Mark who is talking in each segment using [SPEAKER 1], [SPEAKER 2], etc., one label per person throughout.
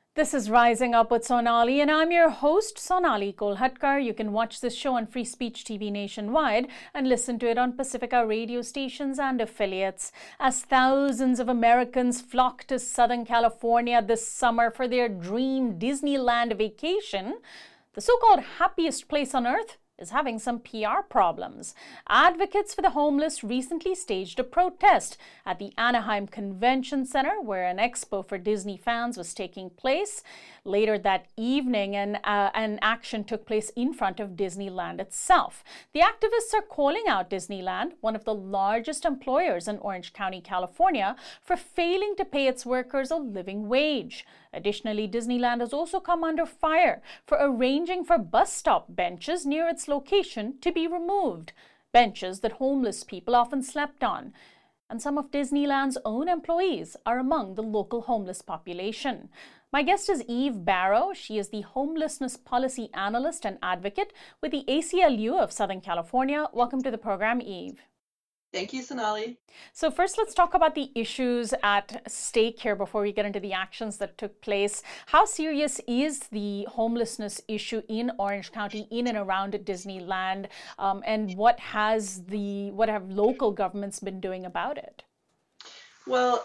[SPEAKER 1] This is Rising Up with Sonali, and I'm your host, Sonali Kolhatkar. You can watch this show on Free Speech TV nationwide and listen to it on Pacifica radio stations and affiliates. As thousands of Americans flock to Southern California this summer for their dream Disneyland vacation, the so-called happiest place on earth is having some PR problems. Advocates for the homeless recently staged a protest at the Anaheim Convention Center, where an expo for Disney fans was taking place. Later that evening, an action took place in front of Disneyland itself. The activists are calling out Disneyland, one of the largest employers in Orange County, California, for failing to pay its workers a living wage. Additionally, Disneyland has also come under fire for arranging for bus stop benches near its location to be removed, benches that homeless people often slept on. And some of Disneyland's own employees are among the local homeless population. My guest is Eve Barrow. She is the homelessness policy analyst and advocate with the ACLU of Southern California. Welcome to the program, Eve.
[SPEAKER 2] Thank you, Sonali.
[SPEAKER 1] So first, let's talk about the issues at stake here before we get into the actions that took place. How serious is the homelessness issue in Orange County, in and around Disneyland, and what have local governments been doing about it?
[SPEAKER 2] Well,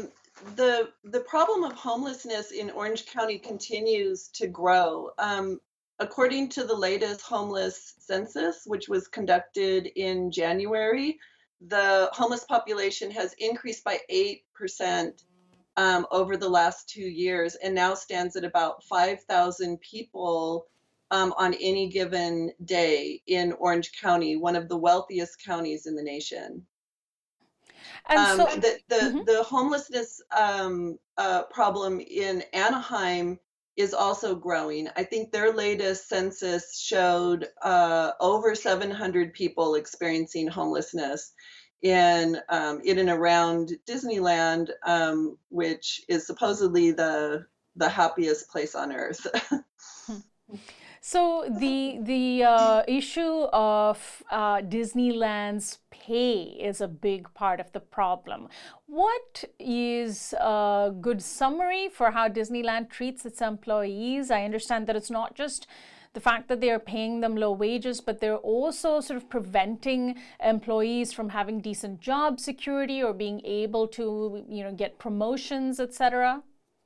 [SPEAKER 2] the problem of homelessness in Orange County continues to grow. According to the latest homeless census, which was conducted in January, the homeless population has increased by 8% over the last 2 years and now stands at about 5,000 people on any given day in Orange County, one of the wealthiest counties in the nation.
[SPEAKER 1] And so,
[SPEAKER 2] The homelessness problem in Anaheim is also growing. I think their latest census showed over 700 people experiencing homelessness in and around Disneyland, which is supposedly the happiest place on earth.
[SPEAKER 1] So the issue of Disneyland's pay is a big part of the problem. What is a good summary for how Disneyland treats its employees? I understand that it's not just the fact that they are paying them low wages, but they're also sort of preventing employees from having decent job security or being able to, get promotions, etc.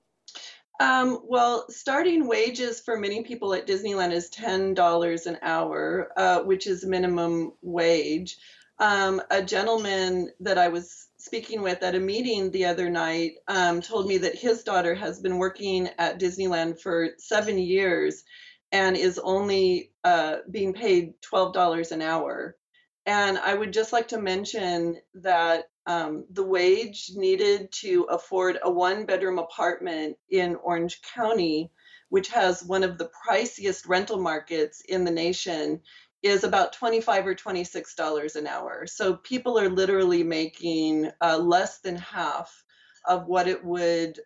[SPEAKER 2] Well, starting wages for many people at Disneyland is $10 an hour, which is minimum wage. A gentleman that I was speaking with at a meeting the other night told me that his daughter has been working at Disneyland for 7 years and is only being paid $12 an hour. And I would just like to mention that the wage needed to afford a one-bedroom apartment in Orange County, which has one of the priciest rental markets in the nation, is about $25 or $26 an hour. So people are literally making less than half of what it would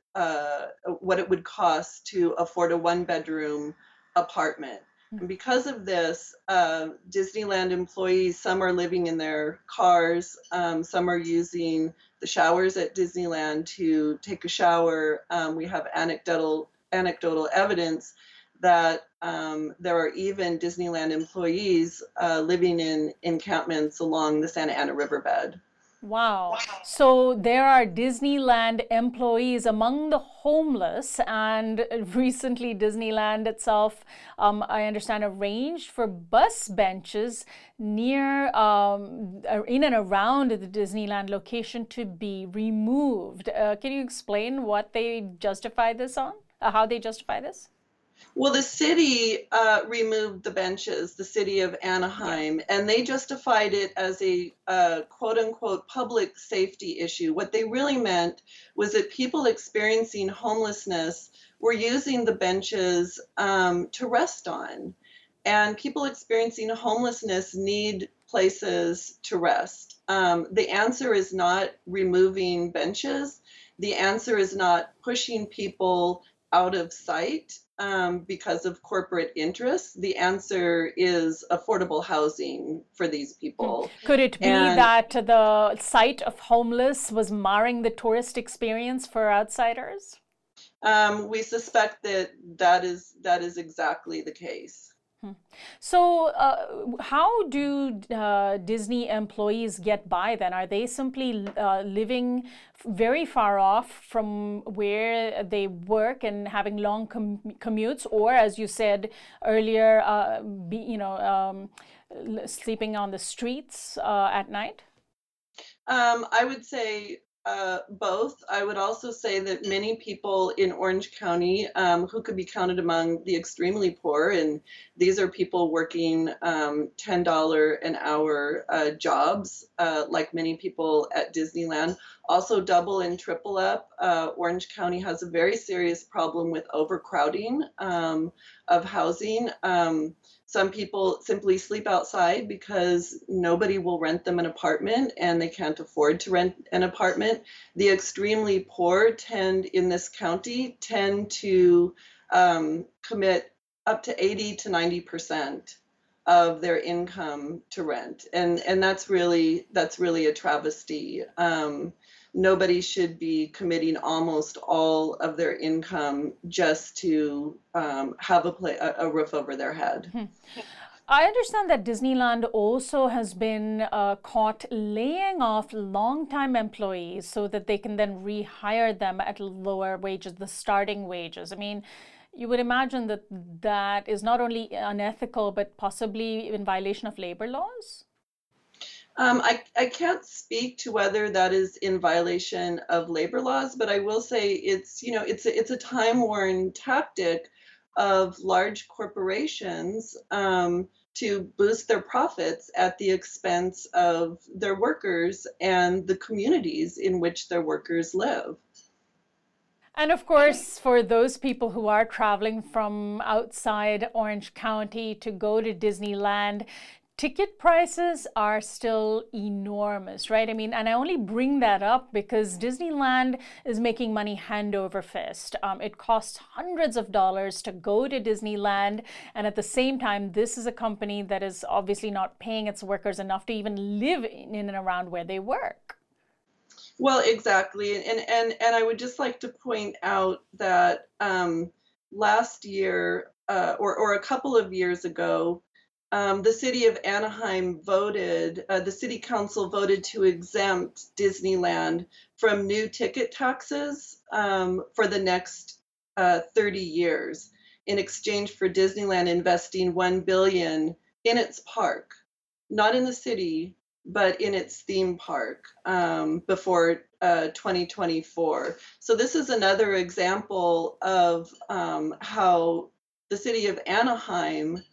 [SPEAKER 2] cost to afford a one-bedroom apartment. And because of this, Disneyland employees, some are living in their cars, some are using the showers at Disneyland to take a shower. We have anecdotal evidence that there are even Disneyland employees living in encampments along the Santa Ana riverbed.
[SPEAKER 1] Wow. So there are Disneyland employees among the homeless, and recently Disneyland itself, I understand, arranged for bus benches near, in and around the Disneyland location to be removed. Can you explain what they justify this on? How they justify this?
[SPEAKER 2] Well, the city removed the benches, the city of Anaheim, and they justified it as a quote unquote public safety issue. What they really meant was that people experiencing homelessness were using the benches to rest on. And people experiencing homelessness need places to rest. The answer is not removing benches. The answer is not pushing people out of sight because of corporate interests. The answer is affordable housing for these people.
[SPEAKER 1] Could it be that the sight of homeless was marring the tourist experience for outsiders?
[SPEAKER 2] We suspect that that is exactly the case.
[SPEAKER 1] So, how do Disney employees get by then? Are they simply living very far off from where they work and having long commutes, or, as you said earlier, sleeping on the streets at night?
[SPEAKER 2] I would say both. I would also say that many people in Orange County, who could be counted among the extremely poor, and these are people working $10 an hour jobs, like many people at Disneyland, also double and triple up. Orange County has a very serious problem with overcrowding of housing. Some people simply sleep outside because nobody will rent them an apartment and they can't afford to rent an apartment. The extremely poor in this county tend to commit up to 80 to 90% of their income to rent. And that's really a travesty. Nobody should be committing almost all of their income just to have a roof over their head.
[SPEAKER 1] I understand that Disneyland also has been caught laying off longtime employees so that they can then rehire them at lower wages, the starting wages. I mean, you would imagine that that is not only unethical, but possibly in violation of labor laws?
[SPEAKER 2] I can't speak to whether that is in violation of labor laws, but I will say it's a time-worn tactic of large corporations to boost their profits at the expense of their workers and the communities in which their workers live.
[SPEAKER 1] And of course, for those people who are traveling from outside Orange County to go to Disneyland, ticket prices are still enormous, right? I mean, and I only bring that up because Disneyland is making money hand over fist. It costs hundreds of dollars to go to Disneyland. And at the same time, this is a company that is obviously not paying its workers enough to even live in and around where they work.
[SPEAKER 2] Well, exactly. And I would just like to point out that last year or a couple of years ago, the city of Anaheim the city council voted to exempt Disneyland from new ticket taxes for the next 30 years in exchange for Disneyland investing $1 billion in its park, not in the city, but in its theme park before 2024. So this is another example of how the city of Anaheim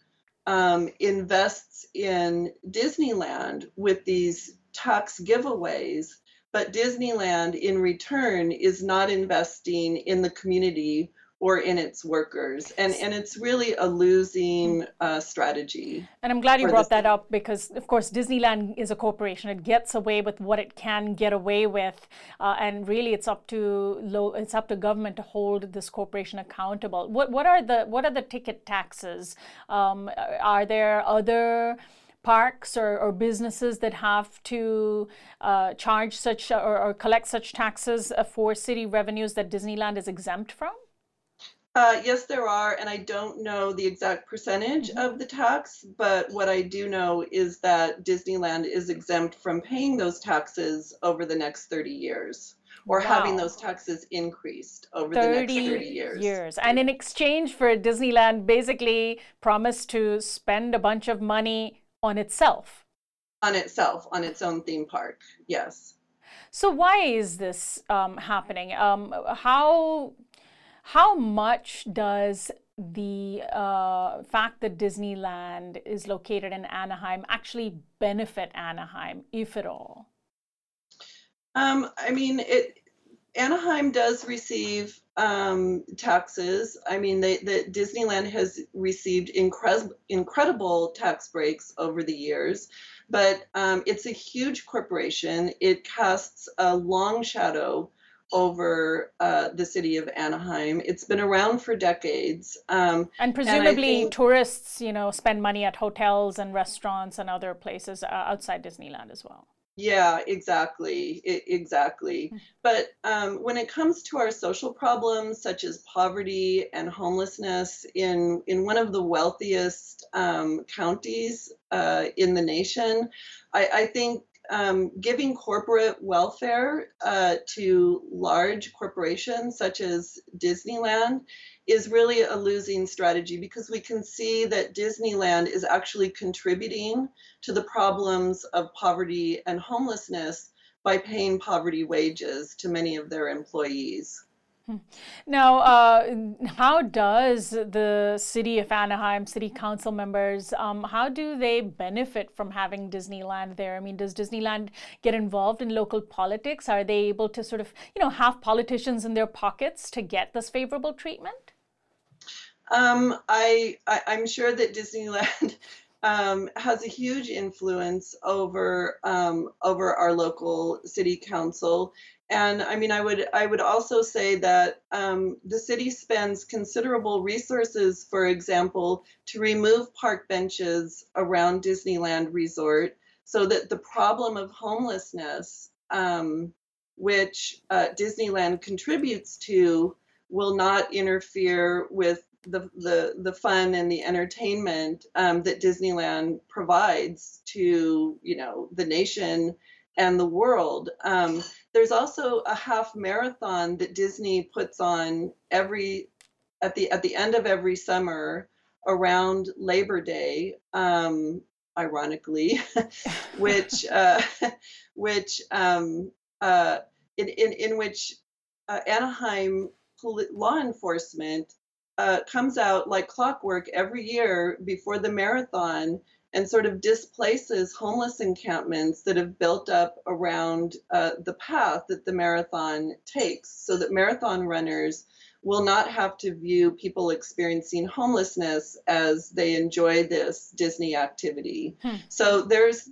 [SPEAKER 2] invests in Disneyland with these tax giveaways, but Disneyland in return is not investing in the community or in its workers. And it's really a losing strategy.
[SPEAKER 1] And I'm glad you
[SPEAKER 2] for
[SPEAKER 1] brought
[SPEAKER 2] the
[SPEAKER 1] that
[SPEAKER 2] city.
[SPEAKER 1] up because, of course, Disneyland is a corporation. It gets away with what it can get away with, and really, it's up to government to hold this corporation accountable. What are the ticket taxes? Are there other parks or businesses that have to charge such or collect such taxes for city revenues that Disneyland is exempt from?
[SPEAKER 2] Yes, there are, and I don't know the exact percentage of the tax, but what I do know is that Disneyland is exempt from paying those taxes over the next 30 years, or having
[SPEAKER 1] Wow.
[SPEAKER 2] those taxes increased over the next 30
[SPEAKER 1] 30
[SPEAKER 2] years
[SPEAKER 1] years. And in exchange for Disneyland basically promised to spend a bunch of money on itself.
[SPEAKER 2] on itself, on its own theme park. Yes.
[SPEAKER 1] So why is this happening? How much does the fact that Disneyland is located in Anaheim actually benefit Anaheim, if at all?
[SPEAKER 2] I mean, Anaheim does receive taxes. I mean, the Disneyland has received incredible tax breaks over the years, but it's a huge corporation. It casts a long shadow over the city of Anaheim. It's been around for decades,
[SPEAKER 1] And
[SPEAKER 2] and I
[SPEAKER 1] presumably
[SPEAKER 2] think
[SPEAKER 1] tourists, spend money at hotels and restaurants and other places outside Disneyland as well.
[SPEAKER 2] Yeah, exactly. Exactly. But when it comes to our social problems, such as poverty and homelessness, in one of the wealthiest counties in the nation, I think giving corporate welfare to large corporations such as Disneyland is really a losing strategy because we can see that Disneyland is actually contributing to the problems of poverty and homelessness by paying poverty wages to many of their employees.
[SPEAKER 1] Now, how does the city of Anaheim, city council members, how do they benefit from having Disneyland there? I mean, does Disneyland get involved in local politics? Are they able to sort of, have politicians in their pockets to get this favorable treatment?
[SPEAKER 2] I'm sure that Disneyland has a huge influence over our local city council, and I mean, I would also say that the city spends considerable resources, for example, to remove park benches around Disneyland Resort, so that the problem of homelessness, which Disneyland contributes to, will not interfere with the fun and the entertainment that Disneyland provides to the nation and the world. There's also a half marathon that Disney puts on every at the end of every summer around Labor Day, ironically, which which uh, in which Anaheim law enforcement comes out like clockwork every year before the marathon and sort of displaces homeless encampments that have built up around the path that the marathon takes so that marathon runners will not have to view people experiencing homelessness as they enjoy this Disney activity. So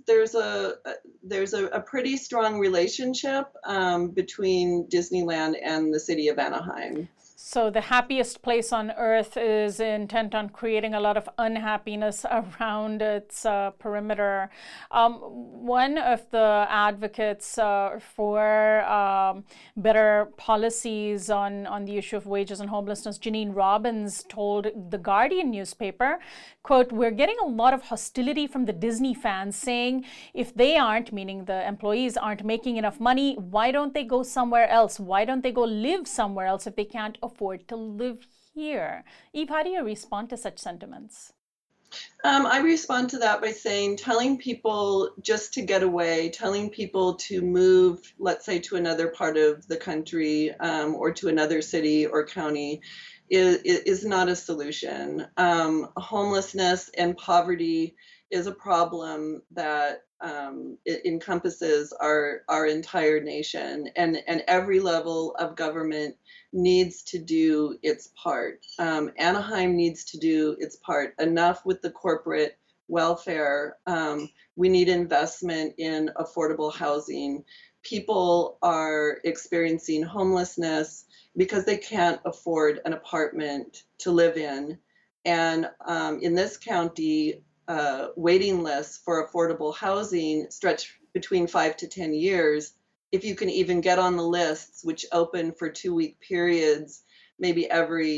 [SPEAKER 2] there's a pretty strong relationship between Disneyland and the city of Anaheim.
[SPEAKER 1] So the happiest place on earth is intent on creating a lot of unhappiness around its perimeter. One of the advocates for better policies on the issue of wages and homelessness, Janine Robbins, told the Guardian newspaper, quote, "We're getting a lot of hostility from the Disney fans saying if they aren't, meaning the employees aren't making enough money, why don't they go somewhere else? Why don't they go live somewhere else if they can't afford to live here?" Eve, how do you respond to such sentiments?
[SPEAKER 2] I respond to that by saying, telling people just to get away, telling people to move, let's say, to another part of the country or to another city or county is not a solution. Homelessness and poverty is a problem that it encompasses our entire nation, and every level of government needs to do its part. Anaheim needs to do its part. Enough with the corporate welfare. We need investment in affordable housing. People are experiencing homelessness because they can't afford an apartment to live in. And in this county, waiting lists for affordable housing stretch between 5 to 10 years. If you can even get on the lists, which open for 2 week periods, maybe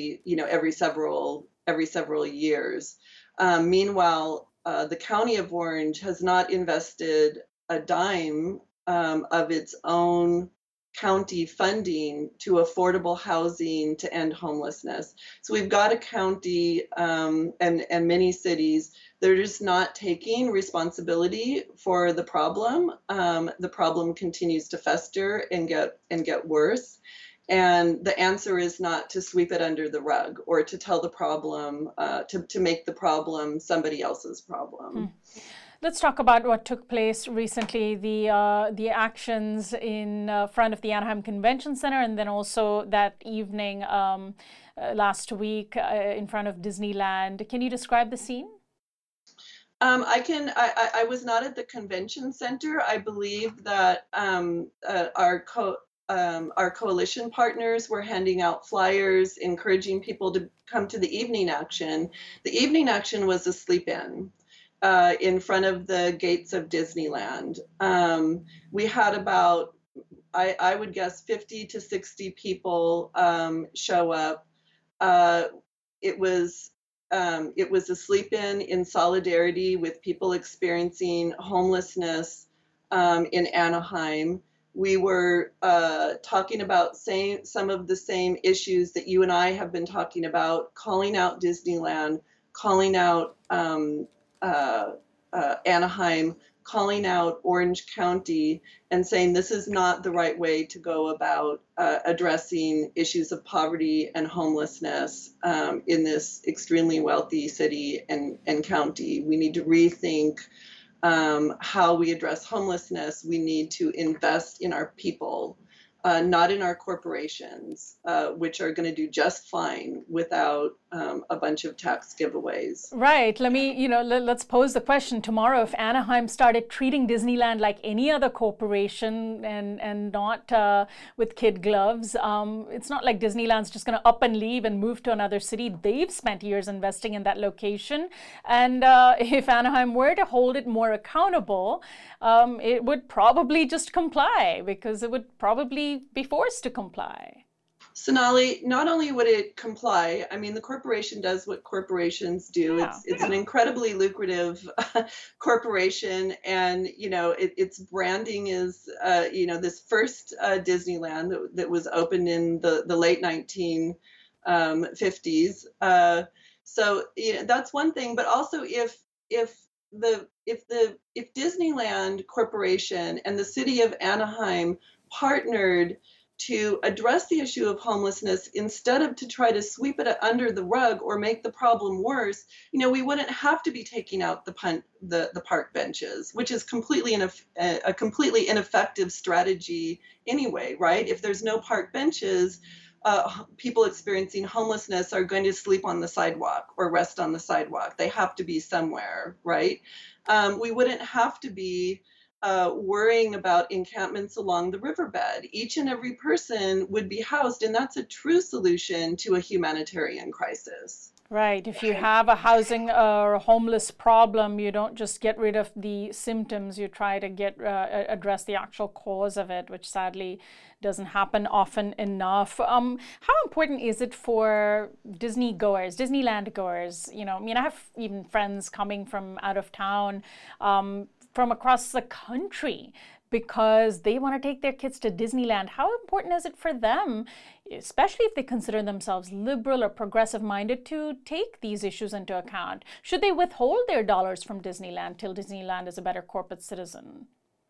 [SPEAKER 2] every several years. Meanwhile, the County of Orange has not invested a dime of its own county funding to affordable housing to end homelessness. So we've got a county and many cities, they're just not taking responsibility for the problem. The problem continues to fester and get worse. And the answer is not to sweep it under the rug or to tell the problem, to make the problem somebody else's problem.
[SPEAKER 1] Let's talk about what took place recently, the actions in front of the Anaheim Convention Center, and then also that evening last week in front of Disneyland. Can you describe the scene?
[SPEAKER 2] I was not at the convention center. I believe that our coalition partners were handing out flyers, encouraging people to come to the evening action. The evening action was a sleep-in. in front of the gates of Disneyland. We had about, I would guess, 50 to 60 people show up. Uh, it was it was a sleep-in in solidarity with people experiencing homelessness in Anaheim. We were talking about some of the same issues that you and I have been talking about, calling out Disneyland, calling out uh, Anaheim, calling out Orange County, and saying this is not the right way to go about addressing issues of poverty and homelessness in this extremely wealthy city and county. We need to rethink how we address homelessness. We need to invest in our people, not in our corporations, which are going to do just fine without a bunch of tax giveaways.
[SPEAKER 1] Right. Let's pose the question tomorrow. If Anaheim started treating Disneyland like any other corporation and not with kid gloves, it's not like Disneyland's just going to up and leave and move to another city. They've spent years investing in that location. And if Anaheim were to hold it more accountable, it would probably just comply, because it would probably be forced to comply.
[SPEAKER 2] Sonali, not only would it comply, I mean, the corporation does what corporations do.
[SPEAKER 1] Yeah.
[SPEAKER 2] It's an incredibly lucrative corporation, and its branding is this first Disneyland that was opened in the late 1950s. So that's one thing, but also if Disneyland Corporation and the city of Anaheim partnered to address the issue of homelessness instead of to try to sweep it under the rug or make the problem worse, we wouldn't have to be taking out the park benches, which is a completely ineffective strategy anyway, right? If there's no park benches, people experiencing homelessness are going to sleep on the sidewalk or rest on the sidewalk. They have to be somewhere, right? We wouldn't have to be worrying about encampments along the riverbed. Each and every person would be housed, and that's a true solution to a humanitarian crisis.
[SPEAKER 1] Right. If you have a housing or a homeless problem, you don't just get rid of the symptoms. You try to address the actual cause of it, which sadly doesn't happen often enough. How important is it for Disneyland goers? I have even friends coming from out of town, from across the country, because they want to take their kids to Disneyland. How important is it for them, especially if they consider themselves liberal or progressive minded, to take these issues into account? Should they withhold their dollars from Disneyland till Disneyland is a better corporate citizen?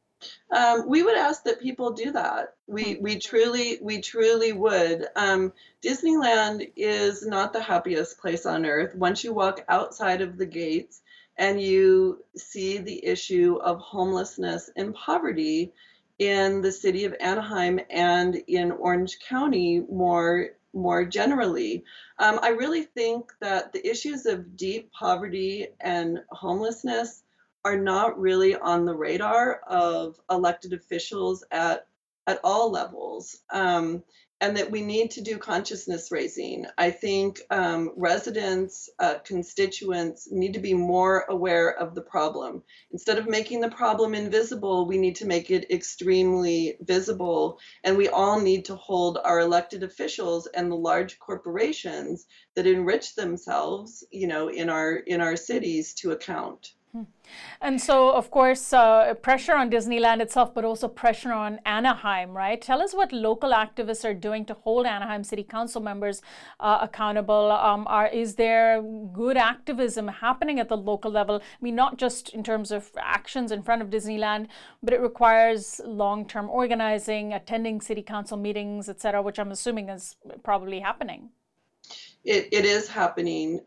[SPEAKER 2] We would ask that people do that. We truly would. Disneyland is not the happiest place on earth. Once you walk outside of the gates and you see the issue of homelessness and poverty in the city of Anaheim and in Orange County more generally, I really think that the issues of deep poverty and homelessness are not really on the radar of elected officials at all levels, and that we need to do consciousness raising. I think residents, constituents need to be more aware of the problem. Instead of making the problem invisible, we need to make it extremely visible, and we all need to hold our elected officials and the large corporations that enrich themselves, in our cities to account.
[SPEAKER 1] And so, of course, pressure on Disneyland itself, but also pressure on Anaheim, right? Tell us what local activists are doing to hold Anaheim City Council members accountable. Is there good activism happening at the local level? I mean, not just in terms of actions in front of Disneyland, but it requires long-term organizing, attending city council meetings, etc., which I'm assuming is probably happening.
[SPEAKER 2] It is happening.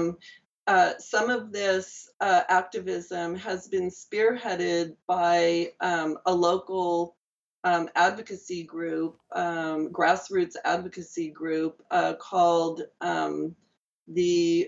[SPEAKER 2] Some of this activism has been spearheaded by a local advocacy group, grassroots advocacy group called the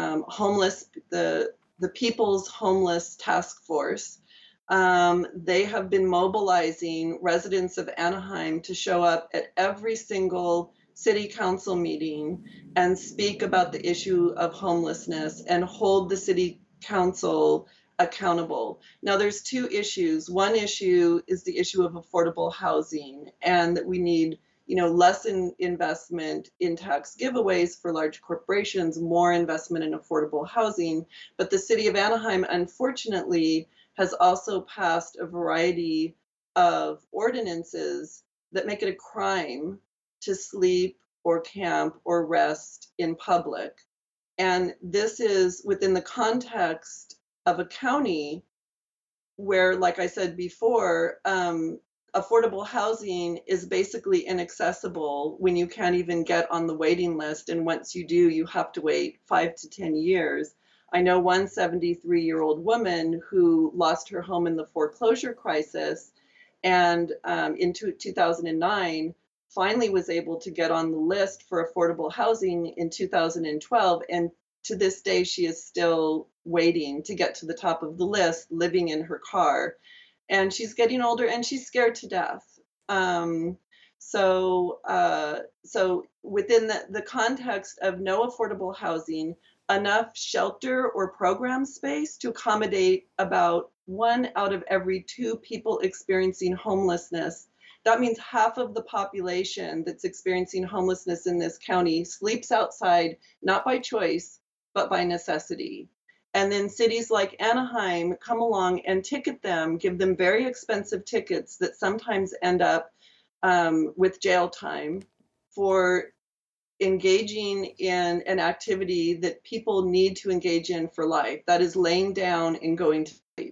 [SPEAKER 2] People's Homeless Task Force. They have been mobilizing residents of Anaheim to show up at every single city council meeting and speak about the issue of homelessness and hold the city council accountable. Now, there's two issues. One issue is the issue of affordable housing, and that we need, less investment in tax giveaways for large corporations, more investment in affordable housing. But the city of Anaheim, unfortunately, has also passed a variety of ordinances that make it a crime to sleep or camp or rest in public. And this is within the context of a county where, like I said before, affordable housing is basically inaccessible when you can't even get on the waiting list. And once you do, you have to wait 5 to 10 years. I know one 73-year-old woman who lost her home in the foreclosure crisis, and in 2009, finally was able to get on the list for affordable housing in 2012. And to this day, she is still waiting to get to the top of the list, living in her car. And she's getting older and she's scared to death. So within the context of no affordable housing, enough shelter or program space to accommodate about 1 out of every 2 people experiencing homelessness. That means half of the population that's experiencing homelessness in this county sleeps outside, not by choice, but by necessity. And then cities like Anaheim come along and ticket them, give them very expensive tickets that sometimes end up with jail time for engaging in an activity that people need to engage in for life. That is laying down and going to sleep.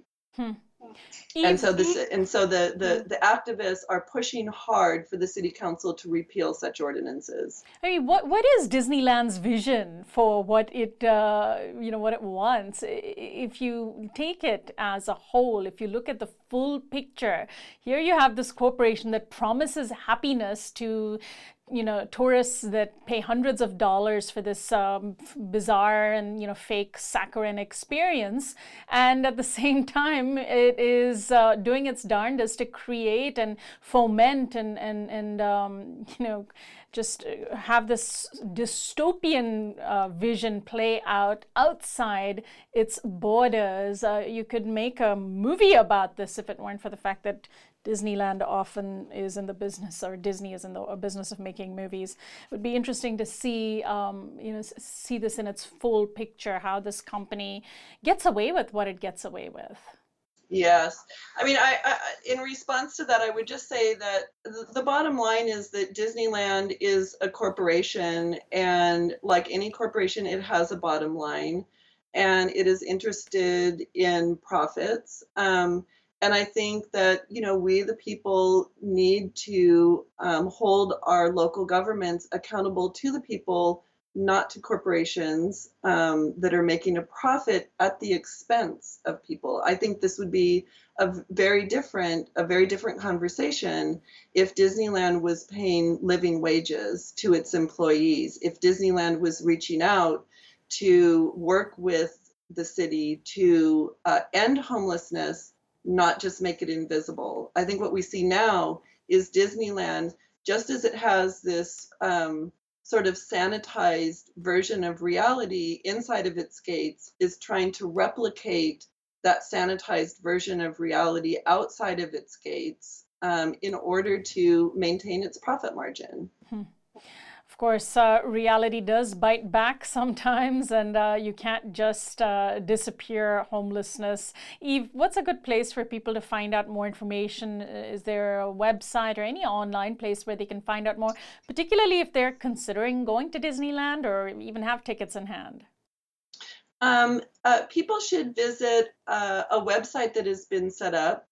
[SPEAKER 2] And so the activists are pushing hard for the city council to repeal such ordinances.
[SPEAKER 1] I mean, what is Disneyland's vision for what it what it wants? If you take it as a whole, if you look at the full picture, here you have this corporation that promises happiness to tourists that pay hundreds of dollars for this bizarre and fake saccharine experience, and at the same time it is doing its darndest to create and foment and just have this dystopian vision play out outside its borders. You could make a movie about this if it weren't for the fact that Disneyland often is in the business, or Disney is in the business of making movies. It would be interesting to see, see this in its full picture, how this company gets away with what it gets away with.
[SPEAKER 2] Yes. I mean, I in response to that, I would just say that the bottom line is that Disneyland is a corporation, and like any corporation, it has a bottom line, and it is interested in profits. And I think that, we, the people, need to hold our local governments accountable to the people, not to corporations that are making a profit at the expense of people. I think this would be a very different conversation if Disneyland was paying living wages to its employees, if Disneyland was reaching out to work with the city to end homelessness, not just make it invisible. I think what we see now is Disneyland, just as it has this sort of sanitized version of reality inside of its gates, is trying to replicate that sanitized version of reality outside of its gates in order to maintain its profit margin.
[SPEAKER 1] Of course, reality does bite back sometimes, and you can't just disappear homelessness. Eve, what's a good place for people to find out more information? Is there a website or any online place where they can find out more, particularly if they're considering going to Disneyland or even have tickets in hand?
[SPEAKER 2] People should visit a website that has been set up,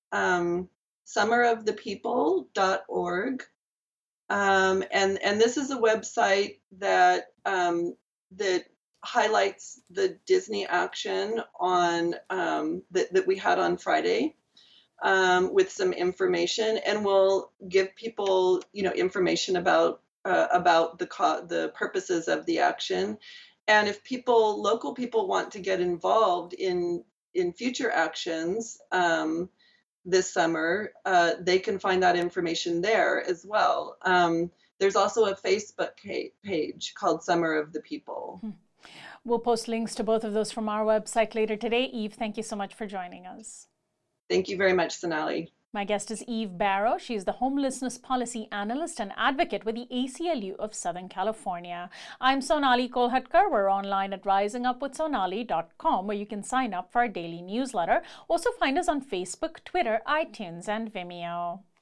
[SPEAKER 2] summerofthepeople.org. And this is a website that that highlights the Disney action on that we had on Friday with some information, and will give people information about the purposes of the action. And if local people want to get involved in future actions this summer, they can find that information there as well. There's also a Facebook page called Summer of the People.
[SPEAKER 1] We'll post links to both of those from our website later today. Eve, thank you so much for joining us.
[SPEAKER 2] Thank you very much, Sonali.
[SPEAKER 1] My guest is Eve Barrow. She is the Homelessness Policy Analyst and Advocate with the ACLU of Southern California. I'm Sonali Kolhatkar. We're online at risingupwithsonali.com, where you can sign up for our daily newsletter. Also find us on Facebook, Twitter, iTunes, and Vimeo.